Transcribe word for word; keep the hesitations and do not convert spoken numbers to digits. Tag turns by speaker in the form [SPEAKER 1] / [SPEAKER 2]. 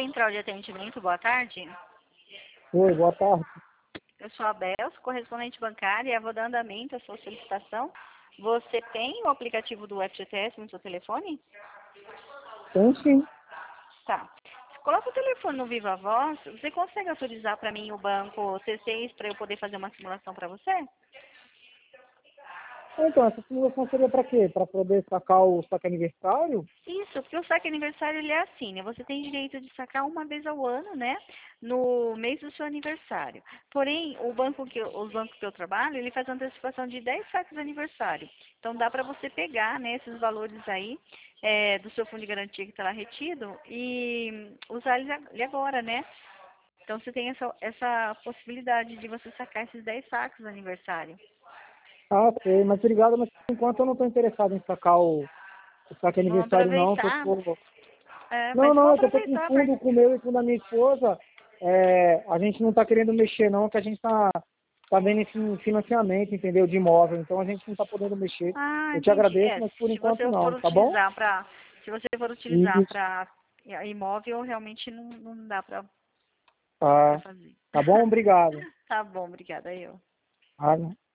[SPEAKER 1] Central de Atendimento, boa tarde.
[SPEAKER 2] Oi, boa tarde.
[SPEAKER 1] Eu sou a Bel, sou correspondente bancária, vou dar andamento à sua solicitação. Você tem o aplicativo do F G T S no seu telefone?
[SPEAKER 2] Tem sim.
[SPEAKER 1] Tá. Coloca o telefone no Viva Voz. Você consegue autorizar para mim o banco C seis para eu poder fazer uma simulação para você?
[SPEAKER 2] Então, essa simulação seria para quê? Para poder sacar o saque aniversário?
[SPEAKER 1] Isso, porque o saque aniversário ele é assim, né? Você tem direito de sacar uma vez ao ano, né? No mês do seu aniversário. Porém, o banco que eu, os bancos que eu trabalho, ele faz antecipação de dez saques de aniversário. Então dá para você pegar, né, esses valores aí é, do seu fundo de garantia que está lá retido e usar eles ag- ele agora, né? Então você tem essa, essa possibilidade de você sacar esses dez saques do aniversário.
[SPEAKER 2] Ah, sei, mas obrigado, mas por enquanto eu não estou interessado em sacar o, o saque
[SPEAKER 1] Vamos
[SPEAKER 2] aniversário não, que eu
[SPEAKER 1] aproveitar.
[SPEAKER 2] tô...
[SPEAKER 1] É,
[SPEAKER 2] Não,
[SPEAKER 1] mas
[SPEAKER 2] não,
[SPEAKER 1] vamos
[SPEAKER 2] é que eu tô com
[SPEAKER 1] aproveitar,
[SPEAKER 2] fundo com o meu e com o da minha esposa. É, a gente não está querendo mexer não, que a gente está tá vendo esse financiamento, entendeu, de imóvel, então a gente não está podendo mexer.
[SPEAKER 1] Ah,
[SPEAKER 2] Eu te
[SPEAKER 1] entendi.
[SPEAKER 2] agradeço,
[SPEAKER 1] É,
[SPEAKER 2] mas por
[SPEAKER 1] se
[SPEAKER 2] enquanto
[SPEAKER 1] você for
[SPEAKER 2] não, tá bom?
[SPEAKER 1] utilizar para, se você for utilizar
[SPEAKER 2] Isso.
[SPEAKER 1] para imóvel, realmente não, não dá para para
[SPEAKER 2] Tá,
[SPEAKER 1] fazer.
[SPEAKER 2] tá bom? Obrigado.
[SPEAKER 1] Tá bom, obrigada eu.
[SPEAKER 2] Ah,